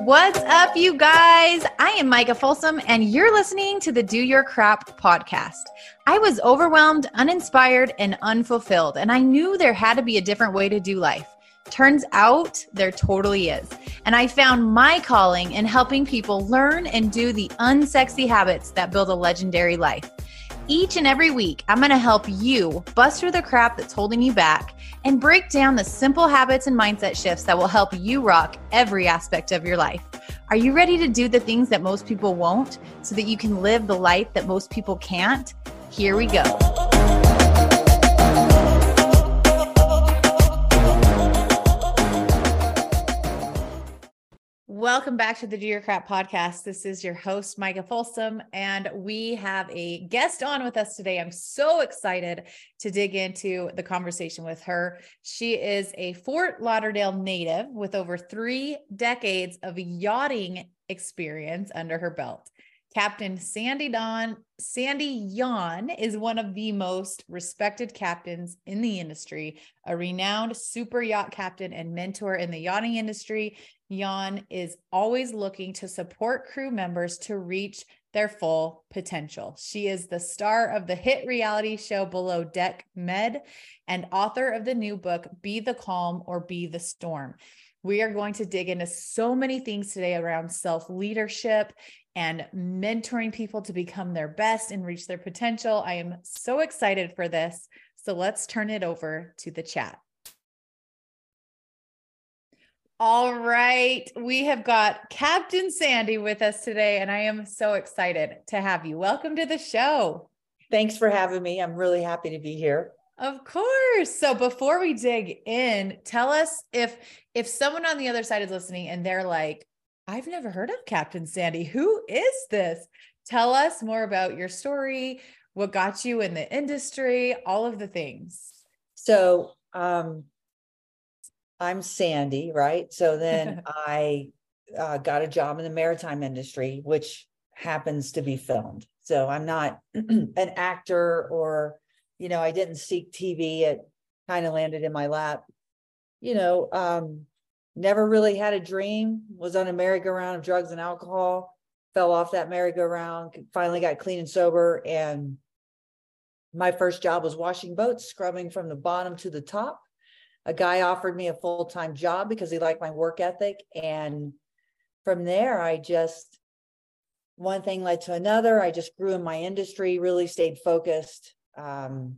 What's up, you guys? I am Micah Folsom, and you're listening to the Do Your Crap podcast. I was overwhelmed, uninspired, and unfulfilled, and I knew there had to be a different way to do life. Turns out there totally is. And I found my calling in helping people learn and do the unsexy habits that build a legendary life. Each and every week, I'm going to help you bust through the crap that's holding you back and break down the simple habits and mindset shifts that will help you rock every aspect of your life. Are you ready to do the things that most people won't so that you can live the life that most people can't? Here we go. Welcome back to the Do Your Crap podcast. This is your host, Micah Folsom, and we have a guest on with us today. I'm so excited to dig into the conversation with her. She is a Fort Lauderdale native with over 3 decades of yachting experience under her belt. Captain Sandy Yawn is one of the most respected captains in the industry, a renowned super yacht captain and mentor in the yachting industry. Yawn is always looking to support crew members to reach their full potential. She is the star of the hit reality show Below Deck Med and author of the new book, Be the Calm or Be the Storm. We are going to dig into so many things today around self-leadership and mentoring people to become their best and reach their potential. I am so excited for this. So let's turn it over to the chat. All right. We have got Captain Sandy with us today, and I am so excited to have you. Welcome to the show. Thanks for having me. I'm really happy to be here. Of course. So before we dig in, tell us if someone on the other side is listening and they're like, I've never heard of Captain Sandy. Who is this? Tell us more about your story, what got you in the industry, all of the things. So, I'm Sandy, right? So then I got a job in the maritime industry, which happens to be filmed. So I'm not an actor or, I didn't seek TV. It kind of landed in my lap. Never really had a dream, was on a merry-go-round of drugs and alcohol, fell off that merry-go-round, finally got clean and sober. And my first job was washing boats, scrubbing from the bottom to the top. A guy offered me a full-time job because he liked my work ethic. And from there, one thing led to another. I just grew in my industry, really stayed focused, and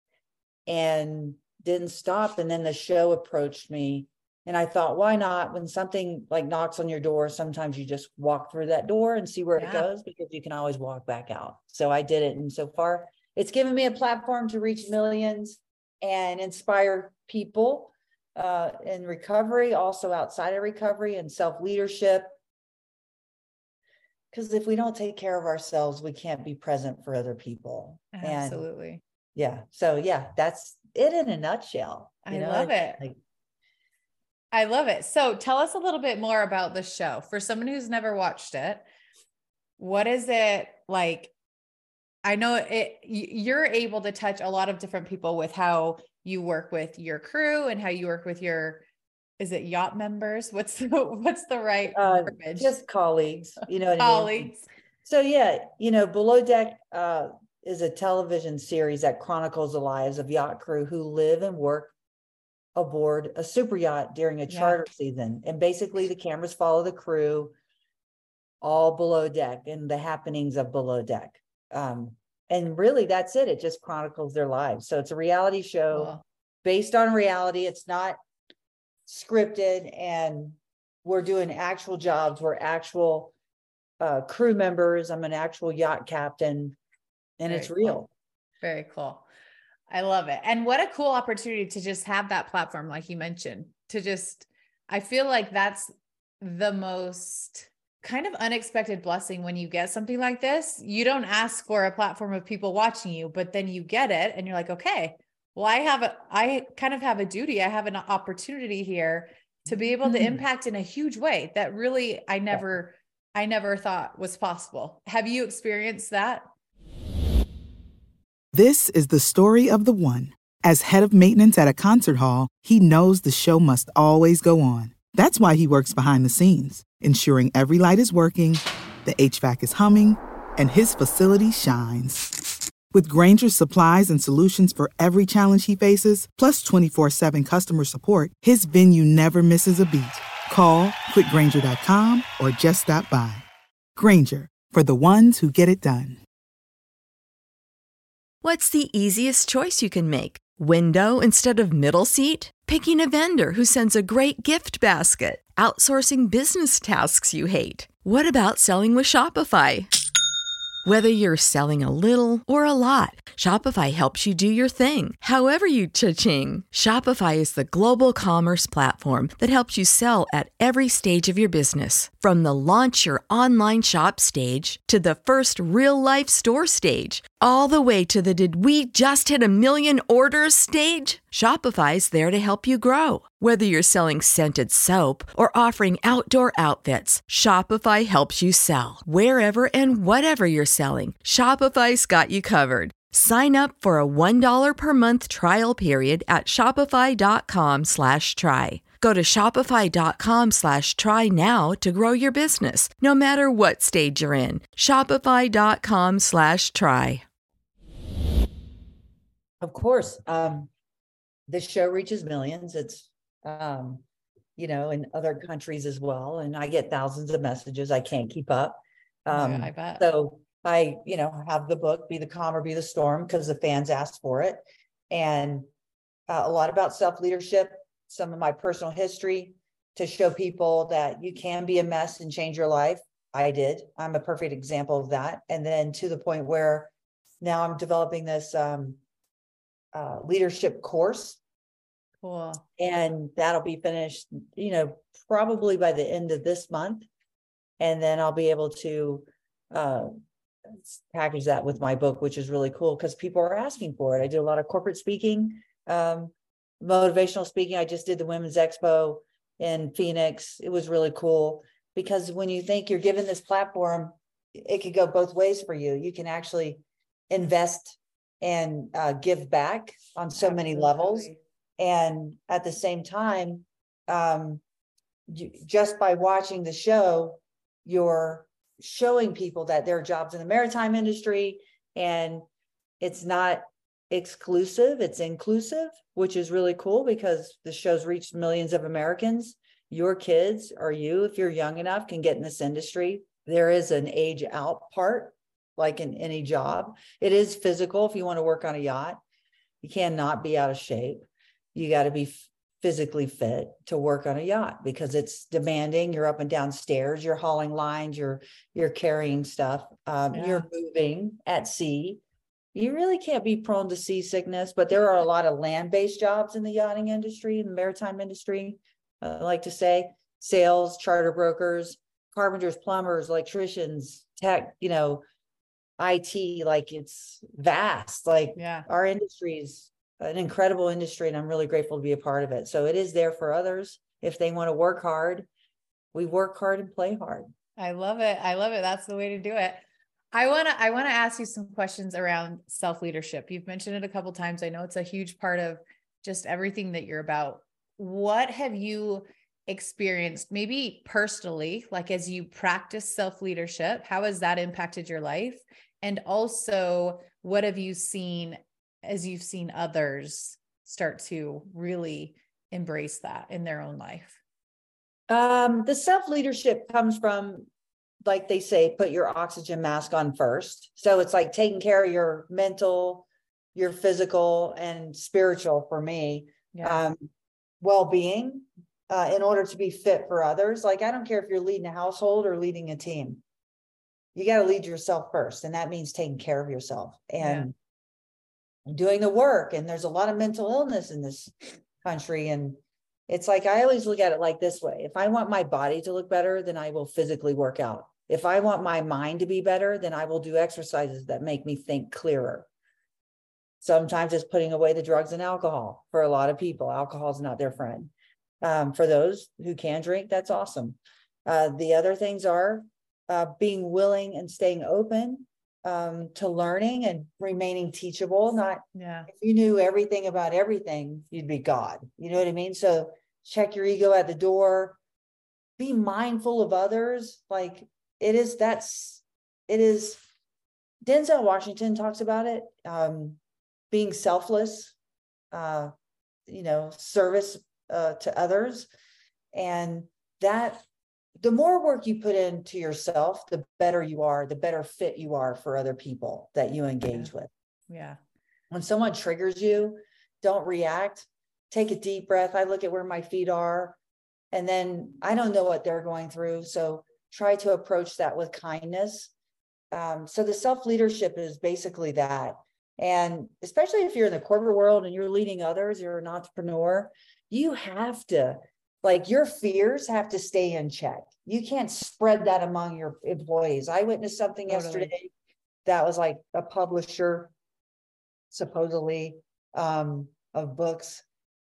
didn't stop. And then the show approached me. And I thought, why not? When something like knocks on your door, sometimes you just walk through that door and see where it goes, because you can always walk back out. So I did it. And so far, it's given me a platform to reach millions and inspire people in recovery, also outside of recovery, and self-leadership. Because if we don't take care of ourselves, we can't be present for other people. Absolutely. So that's it in a nutshell. I love it. I love it. So tell us a little bit more about the show. For someone who's never watched it, what is it like? I know you're able to touch a lot of different people with how you work with your crew and how you work with is it yacht members? What's the right verbiage? Just colleagues, what colleagues. I mean? So Below Deck is a television series that chronicles the lives of yacht crew who live and work aboard a super yacht during a charter season. And basically the cameras follow the crew all below deck and the happenings of Below Deck. And really that's it. It just chronicles their lives. So it's a reality show based on reality. It's not scripted, and we're doing actual jobs. We're actual crew members. I'm an actual yacht captain, and it's real. Cool. Very cool. I love it. And what a cool opportunity to just have that platform, like you mentioned, I feel like that's the most kind of unexpected blessing when you get something like this. You don't ask for a platform of people watching you, but then you get it and you're like, okay, well, I kind of have a duty. I have an opportunity here to be able to impact in a huge way that really, I never thought was possible. Have you experienced that? This is the story of the one. As head of maintenance at a concert hall, he knows the show must always go on. That's why he works behind the scenes, ensuring every light is working, the HVAC is humming, and his facility shines. With Grainger's supplies and solutions for every challenge he faces, plus 24/7 customer support, his venue never misses a beat. Call quickgrainger.com or just stop by. Grainger, for the ones who get it done. What's the easiest choice you can make? Window instead of middle seat? Picking a vendor who sends a great gift basket? Outsourcing business tasks you hate? What about selling with Shopify? Whether you're selling a little or a lot, Shopify helps you do your thing, however you cha-ching. Shopify is the global commerce platform that helps you sell at every stage of your business. From the launch your online shop stage to the first real-life store stage, all the way to the did we just hit a million orders stage. Shopify's there to help you grow. Whether you're selling scented soap or offering outdoor outfits, Shopify helps you sell. Wherever and whatever you're selling, Shopify's got you covered. Sign up for a $1 per month trial period at shopify.com/try. Go to shopify.com/try now to grow your business, no matter what stage you're in. Shopify.com/try. Of course, this show reaches millions. It's, in other countries as well. And I get thousands of messages. I can't keep up. I bet. So I, have the book, Be the Calm or Be the Storm, because the fans asked for it. And a lot about self-leadership, some of my personal history to show people that you can be a mess and change your life. I did. I'm a perfect example of that. And then to the point where now I'm developing this leadership course. Cool. And that'll be finished, probably by the end of this month. And then I'll be able to package that with my book, which is really cool because people are asking for it. I do a lot of corporate speaking, motivational speaking. I just did the Women's Expo in Phoenix. It was really cool because when you think you're given this platform, it could go both ways for you. You can actually invest and give back on so many levels. And at the same time, just by watching the show, you're showing people that there are jobs in the maritime industry and it's not exclusive, it's inclusive, which is really cool because the show's reached millions of Americans. Your kids or you, if you're young enough, can get in this industry. There is an age out part, like in any job. It is physical. If you want to work on a yacht, you cannot be out of shape. You got to be physically fit to work on a yacht because it's demanding. You're up and down stairs, you're hauling lines, you're carrying stuff, you're moving at sea. You really can't be prone to seasickness, but there are a lot of land-based jobs in the yachting industry, in the maritime industry. I like to say sales, charter brokers, carpenters, plumbers, electricians, tech, IT, like it's vast. Our industry's an incredible industry and I'm really grateful to be a part of it. So it is there for others. If they want to work hard, we work hard and play hard. I love it. I love it. That's the way to do it. I want to ask you some questions around self-leadership. You've mentioned it a couple of times. I know it's a huge part of just everything that you're about. What have you experienced maybe personally, like as you practice self-leadership, how has that impacted your life? And also what have you seen as you've seen others start to really embrace that in their own life? The self-leadership comes from, like they say, put your oxygen mask on first. So it's like taking care of your mental, your physical and spiritual for me, well-being, in order to be fit for others. Like, I don't care if you're leading a household or leading a team. You got to lead yourself first. And that means taking care of yourself and doing the work. And there's a lot of mental illness in this country. And it's like, I always look at it like this way. If I want my body to look better, then I will physically work out. If I want my mind to be better, then I will do exercises that make me think clearer. Sometimes it's putting away the drugs and alcohol. For a lot of people, alcohol is not their friend. For those who can drink, that's awesome. The other things are being willing and staying open to learning and remaining teachable. If you knew everything about everything, you'd be God. You know what I mean? So check your ego at the door, be mindful of others. Like it is, Denzel Washington talks about it, being selfless, service to others. And that the more work you put into yourself, the better you are, the better fit you are for other people that you engage with. Yeah. When someone triggers you, don't react. Take a deep breath. I look at where my feet are, and then I don't know what they're going through. So try to approach that with kindness. So the self-leadership is basically that. And especially if you're in the corporate world and you're leading others, you're an entrepreneur, you have to, like, your fears have to stay in check. You can't spread that among your employees. I witnessed something yesterday that was like a publisher, supposedly, of books,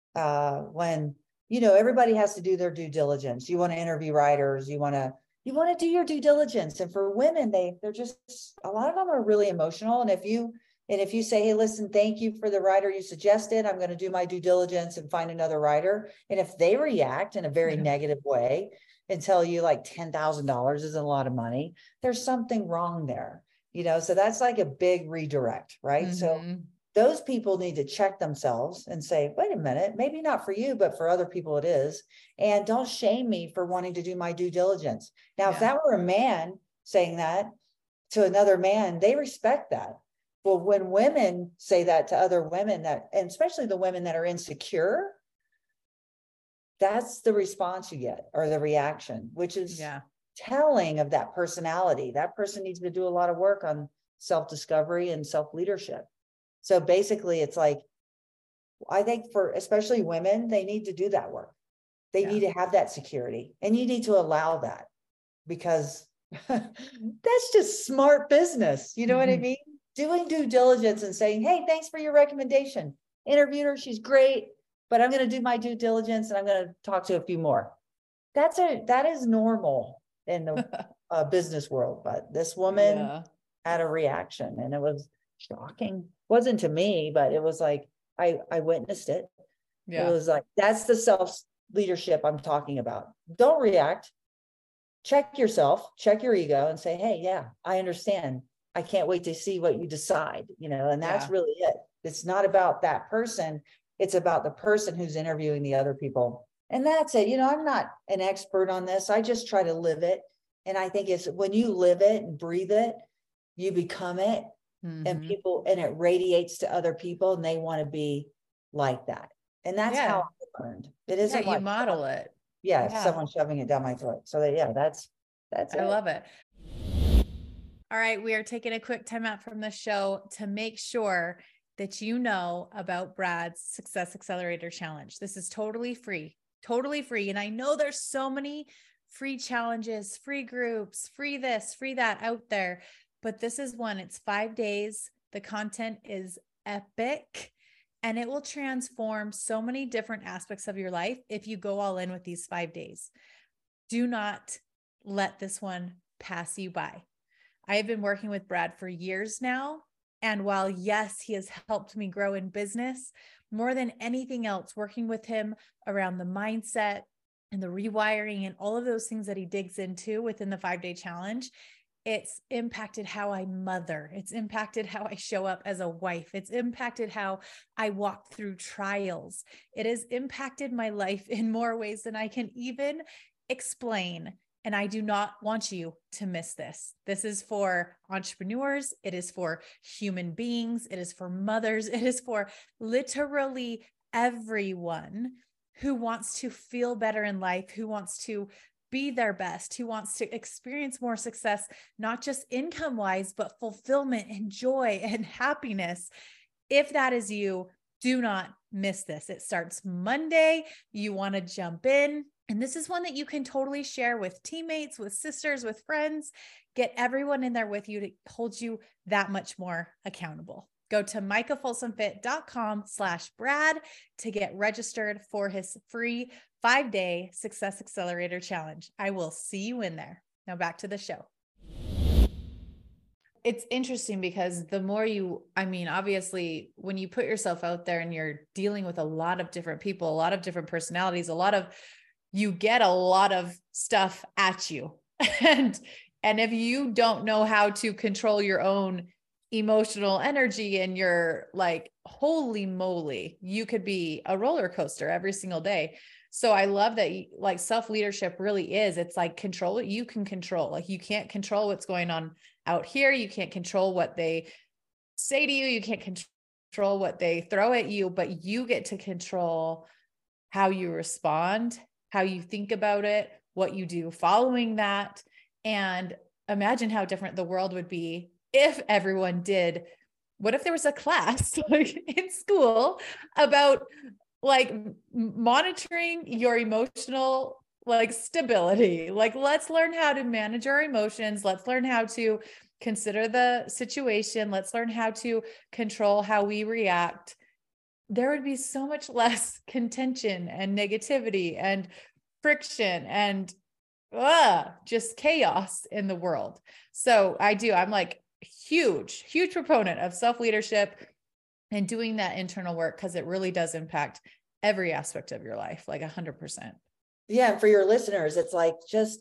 when, everybody has to do their due diligence. You want to interview writers, you want to do your due diligence. And for women, they're just, a lot of them are really emotional. And if you say, hey, listen, thank you for the writer you suggested, I'm going to do my due diligence and find another writer. And if they react in a very negative way and tell you like $10,000 isn't a lot of money, there's something wrong there, so that's like a big redirect, right? Mm-hmm. So those people need to check themselves and say, wait a minute, maybe not for you, but for other people it is. And don't shame me for wanting to do my due diligence. Now, if that were a man saying that to another man, they respect that. Well, when women say that to other women, and especially the women that are insecure, that's the response you get, or the reaction, which is telling of that personality. That person needs to do a lot of work on self-discovery and self-leadership. So basically, it's like, I think for especially women, they need to do that work. They need to have that security, and you need to allow that, because that's just smart business. You know what I mean? Doing due diligence and saying, hey, thanks for your recommendation. Interviewed her, she's great, but I'm going to do my due diligence and I'm going to talk to a few more. That is normal in the business world. But this woman had a reaction, and it was shocking. Wasn't to me, but it was like, I witnessed it. It was like, that's the self-leadership I'm talking about. Don't react. Check yourself, check your ego, and say, hey, yeah, I understand. I can't wait to see what you decide, and that's really it. It's not about that person. It's about the person who's interviewing the other people. And that's it. I'm not an expert on this. I just try to live it. And I think it's when you live it and breathe it, you become it. And it radiates to other people, and they want to be like that. And that's how I learned. It isn't like you model it. Someone shoving it down my throat. So that's it. I love it. All right. We are taking a quick time out from the show to make sure that you know about Brad's Success Accelerator Challenge. This is totally free. And I know there's so many free challenges, free groups, free this, free that out there. But this is one. It's 5 days. The content is epic, and it will transform so many different aspects of your life if you go all in with these 5 days. Do not let this one pass you by. I have been working with Brad for years now. And while, yes, he has helped me grow in business, more than anything else, working with him around the mindset and the rewiring and all of those things that he digs into within the 5-day challenge, it's impacted how I mother. It's impacted how I show up as a wife. It's impacted how I walk through trials. It has impacted my life in more ways than I can even explain. And I do not want you to miss this. This is for entrepreneurs. It is for human beings. It is for mothers. It is for literally everyone who wants to feel better in life, who wants to be their best, who wants to experience more success, not just income-wise, but fulfillment and joy and happiness. If that is you, do not miss this. It starts Monday. You want to jump in. And this is one that you can totally share with teammates, with sisters, with friends. Get everyone in there with you to hold you that much more accountable. Go to micahfolsomfit.com/Brad to get registered for his free 5-day Success Accelerator Challenge. I will see you in there. Now back to the show. It's interesting because the more obviously when you put yourself out there and you're dealing with a lot of different people, a lot of different personalities, a lot of, you get a lot of stuff at you. And if you don't know how to control your own emotional energy and you're like, holy moly, you could be a roller coaster every single day. So I love that like self-leadership really is, it's like control what you can control. Like you can't control what's going on out here. You can't control what they say to you. You can't control what they throw at you, but you get to control how you respond, how you think about it, what you do following that. And imagine how different the world would be if everyone did. What if there was a class like in school about like monitoring your emotional like stability? Like, let's learn how to manage our emotions. Let's learn how to consider the situation. Let's learn how to control how we react. There would be so much less contention and negativity and friction and just chaos in the world. So I'm like huge proponent of self-leadership and doing that internal work, because it really does impact every aspect of your life, like 100%. Yeah. And for your listeners, it's like, just,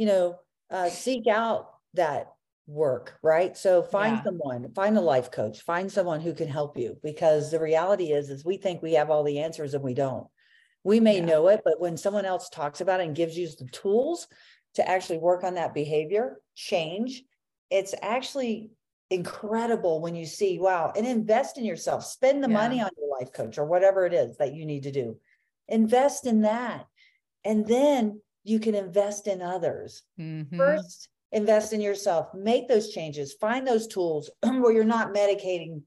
seek out that work, right? So find a life coach, find someone who can help you, because the reality is we think we have all the answers and we don't. We may know it, but when someone else talks about it and gives you the tools to actually work on that behavior change, it's actually incredible when you see, wow, and invest in yourself, spend the money on your life coach or whatever it is that you need to do. Invest in that. And then you can invest in others. Mm-hmm. First, invest in yourself, make those changes, find those tools where you're not medicating,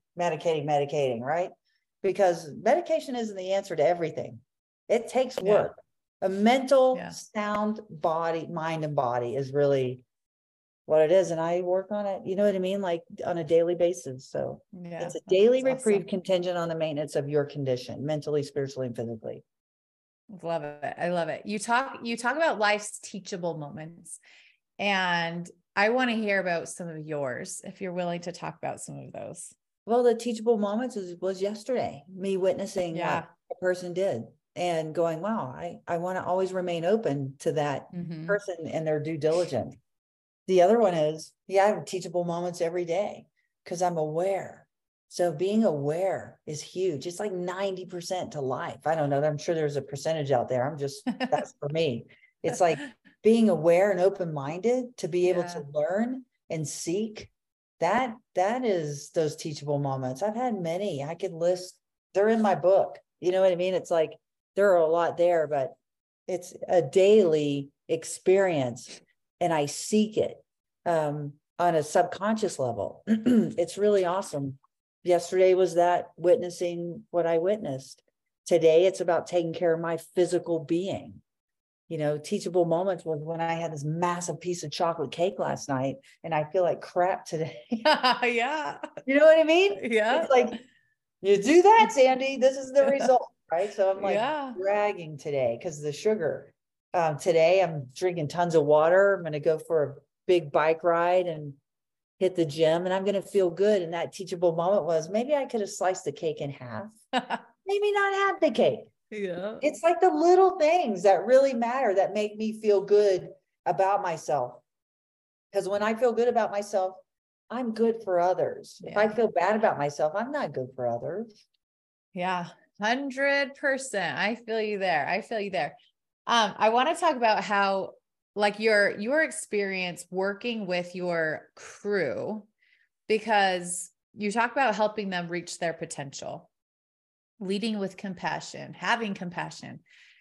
right? Because medication isn't the answer to everything. It takes work. A mental, sound body, mind and body is really what it is. And I work on it, you know what I mean? Like on a daily basis. So it's a daily reprieve contingent on the maintenance of your condition, mentally, spiritually, and physically. Love it. I love it. You talk about life's teachable moments, and I want to hear about some of yours, if you're willing to talk about some of those. Well, the teachable moments was yesterday, me witnessing what a person did and going, wow, I want to always remain open to that person and their due diligence. The other one is, I have teachable moments every day because I'm aware. So being aware is huge. It's like 90% to life. I don't know. I'm sure there's a percentage out there. That's for me. It's like being aware and open-minded to be able to learn and seek. That is those teachable moments. I've had many. I could list, they're in my book. You know what I mean? It's like, there are a lot there, but it's a daily experience and I seek it on a subconscious level. It's really awesome. Yesterday was that, witnessing what I witnessed. Today, it's about taking care of my physical being. Teachable moments was when I had this massive piece of chocolate cake last night and I feel like crap today. Yeah. You know what I mean? Yeah. It's like, you do that, Sandy. This is the result, right? So I'm like dragging today because of the sugar. Today, I'm drinking tons of water. I'm going to go for a big bike ride and hit the gym, and I'm going to feel good. And that teachable moment was, maybe I could have sliced the cake in half, maybe not have the cake. Yeah. It's like the little things that really matter that make me feel good about myself. Because when I feel good about myself, I'm good for others. If I feel bad about myself, I'm not good for others. Yeah, 100%. I feel you there. I want to talk about how, like, your experience working with your crew, because you talk about helping them reach their potential, leading with compassion, having compassion.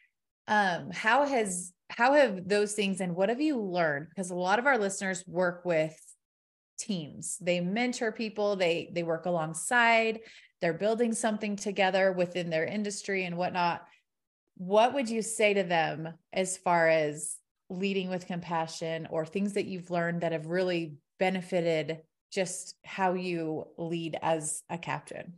How have those things, and what have you learned? Because a lot of our listeners work with teams. They mentor people, they work alongside, they're building something together within their industry and whatnot. What would you say to them as far as leading with compassion, or things that you've learned that have really benefited just how you lead as a captain?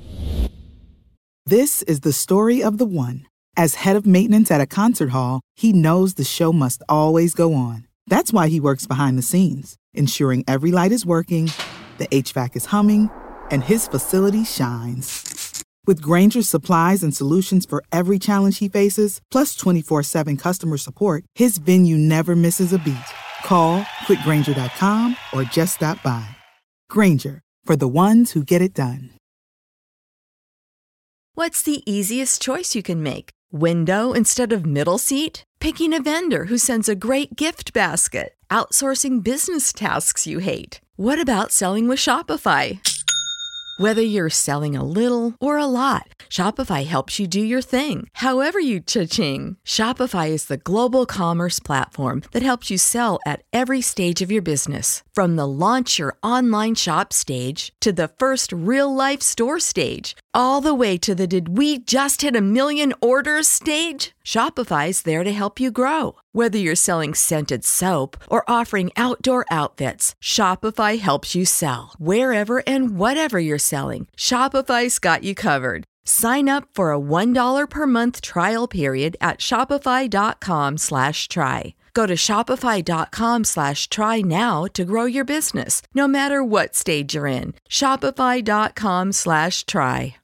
This is the story of the one. As head of maintenance at a concert hall, he knows the show must always go on. That's why he works behind the scenes, ensuring every light is working, the HVAC is humming, and his facility shines. With Granger's supplies and solutions for every challenge he faces, plus 24/7 customer support, his venue never misses a beat. Call quickgranger.com or just stop by. Granger, for the ones who get it done. What's the easiest choice you can make? Window instead of middle seat? Picking a vendor who sends a great gift basket? Outsourcing business tasks you hate? What about selling with Shopify? Whether you're selling a little or a lot, Shopify helps you do your thing, however you cha-ching. Shopify is the global commerce platform that helps you sell at every stage of your business. From the launch your online shop stage to the first real-life store stage, all the way to the did we just hit a million orders stage. Shopify's there to help you grow. Whether you're selling scented soap or offering outdoor outfits, Shopify helps you sell. Wherever and whatever you're selling, Shopify's got you covered. Sign up for a $1 per month trial period at shopify.com/try. Go to shopify.com/try now to grow your business, no matter what stage you're in. Shopify.com/try.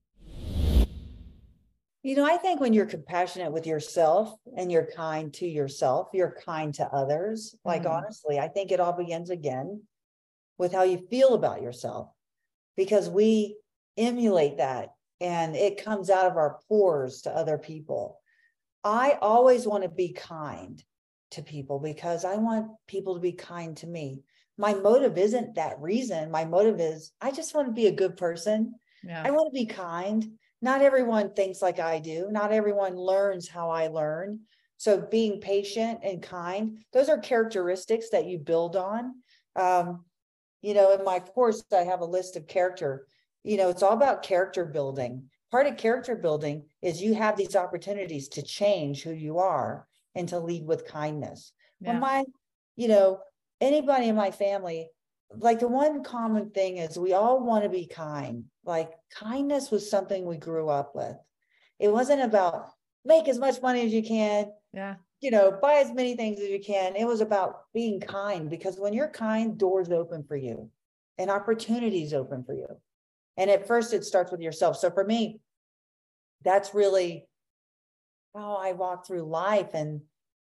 I think when you're compassionate with yourself and you're kind to yourself, you're kind to others. Like, honestly, I think it all begins again with how you feel about yourself, because we emulate that and it comes out of our pores to other people. I always want to be kind to people because I want people to be kind to me. My motive isn't that reason. My motive is I just want to be a good person. Yeah. I want to be kind. Not everyone thinks like I do. Not everyone learns how I learn. So being patient and kind, those are characteristics that you build on. In my course, I have a list of character. It's all about character building. Part of character building is you have these opportunities to change who you are and to lead with kindness. Yeah. When anybody in my family, like the one common thing is we all want to be kind. Like kindness was something we grew up with. It wasn't about make as much money as you can. Yeah. Buy as many things as you can. It was about being kind, because when you're kind, doors open for you and opportunities open for you. And at first it starts with yourself. So for me, that's really how I walk through life and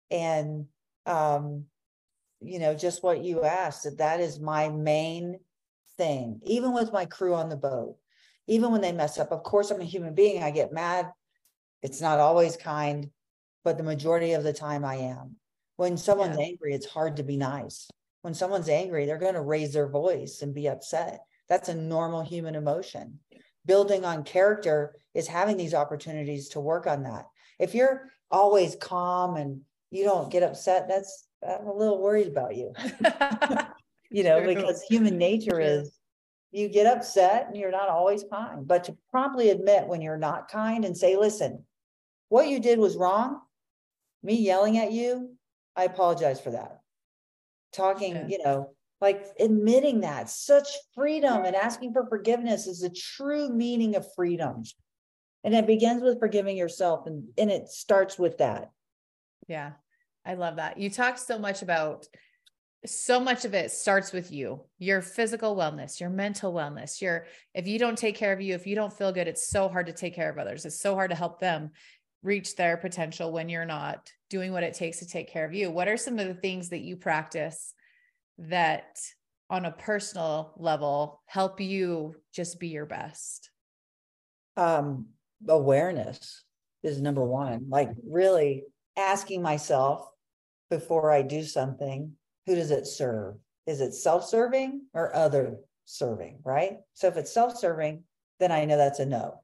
just what you asked, that is my main thing. Even with my crew on the boat, even when they mess up, of course, I'm a human being. I get mad. It's not always kind, but the majority of the time I am. When someone's angry, it's hard to be nice. When someone's angry, they're going to raise their voice and be upset. That's a normal human emotion. Building on character is having these opportunities to work on that. If you're always calm and you don't get upset, I'm a little worried about you. Because human nature is you get upset and you're not always kind. But to promptly admit when you're not kind and say, listen, what you did was wrong. Me yelling at you, I apologize for that. Talking, like admitting that, such freedom, and asking for forgiveness is the true meaning of freedom. And it begins with forgiving yourself, and it starts with that. Yeah, I love that. You talk so much of it starts with you, your physical wellness, your mental wellness, if you don't take care of you, if you don't feel good, it's so hard to take care of others. It's so hard to help them reach their potential when you're not doing what it takes to take care of you. What are some of the things that you practice that on a personal level help you just be your best? Awareness is number one. Like really asking myself before I do something, who does it serve? Is it self-serving or other serving, right? So if it's self-serving, then I know that's a no.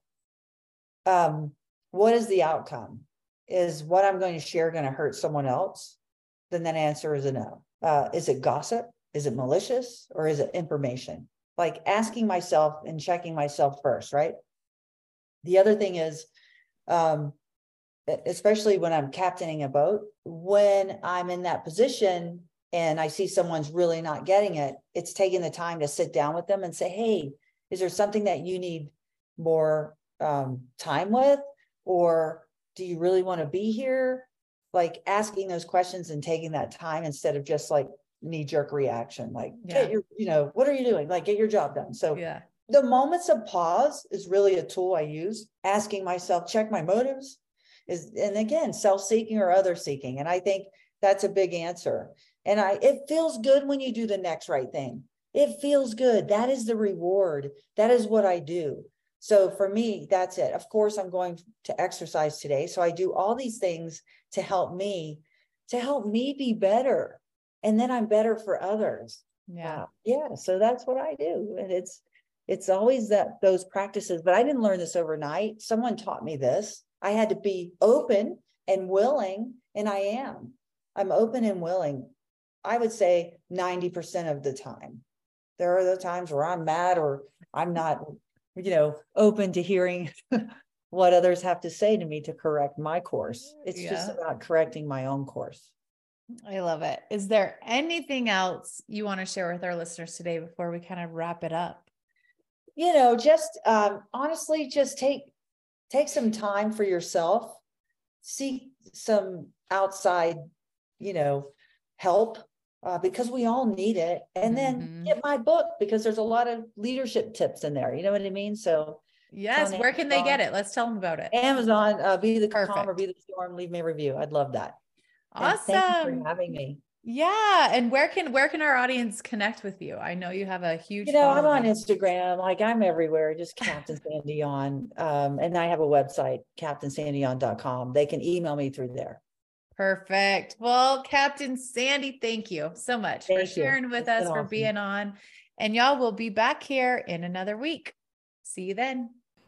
What is the outcome? Is what I'm going to share going to hurt someone else? Then that answer is a no. Is it gossip? Is it malicious? Or is it information? Like asking myself and checking myself first, right? The other thing is, especially when I'm captaining a boat, when I'm in that position and I see someone's really not getting it, it's taking the time to sit down with them and say, hey, is there something that you need more time with? Or do you really want to be here? Like asking those questions and taking that time instead of just like knee-jerk reaction, like get your, what are you doing? Like get your job done. So the moments of pause is really a tool I use, asking myself, check my motives and again, self-seeking or other seeking. And I think that's a big answer. And it feels good when you do the next right thing. It feels good. That is the reward. That is what I do. So for me, that's it. Of course, I'm going to exercise today. So I do all these things to help me be better. And then I'm better for others. Yeah. So that's what I do. And it's always those practices, but I didn't learn this overnight. Someone taught me this. I had to be open and willing, and I am. I'm open and willing. I would say 90% of the time. There are the times where I'm mad or I'm not, open to hearing what others have to say to me to correct my course. It's just about correcting my own course. I love it. Is there anything else you want to share with our listeners today before we kind of wrap it up? Just honestly, just take some time for yourself, seek some outside, help, because we all need it. And then get my book, because there's a lot of leadership tips in there. You know what I mean? So yes. Where can they get it? Let's tell them about it. Amazon, Be the Calm or Be the Storm. Leave me a review. I'd love that. Awesome. And thank you for having me. Yeah. And where can our audience connect with you? I know you have a huge, I'm on Instagram, like I'm everywhere, just Captain Sandy on. And I have a website, CaptainSandyOn.com. They can email me through there. Perfect. Well, Captain Sandy, thank you so much for sharing with us, for being on. And y'all will be back here in another week. See you then.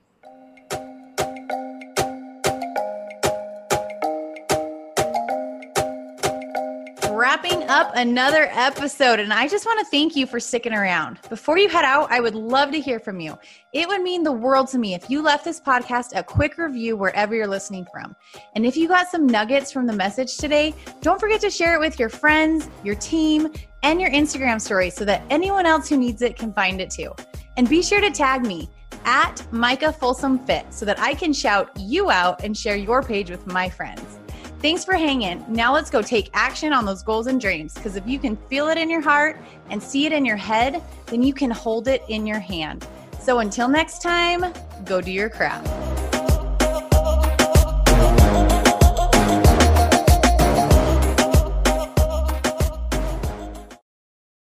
Wrapping up another episode, and I just want to thank you for sticking around. Before you head out, I would love to hear from you. It would mean the world to me if you left this podcast a quick review wherever you're listening from. And if you got some nuggets from the message today, don't forget to share it with your friends, your team, and your Instagram story so that anyone else who needs it can find it too. And be sure to tag me at Micah Folsom Fit so that I can shout you out and share your page with my friends. Thanks for hanging. Now let's go take action on those goals and dreams, because if you can feel it in your heart and see it in your head, then you can hold it in your hand. So until next time, go do your crap.